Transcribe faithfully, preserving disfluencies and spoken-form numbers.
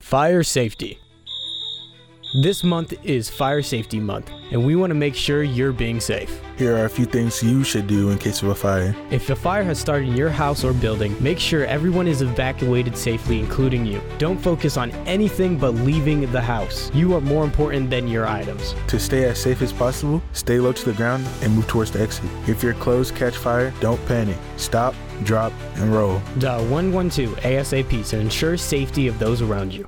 Fire safety. This month is Fire Safety Month, and we want to make sure you're being safe. Here are a few things you should do in case of a fire. If a fire has started in your house or building, make sure everyone is evacuated safely, including you. Don't focus on anything but leaving the house. You are more important than your items. To stay as safe as possible, stay low to the ground and move towards the exit. If your clothes catch fire, don't panic. Stop, drop, and roll. Dial one one two ASAP to ensure safety of those around you.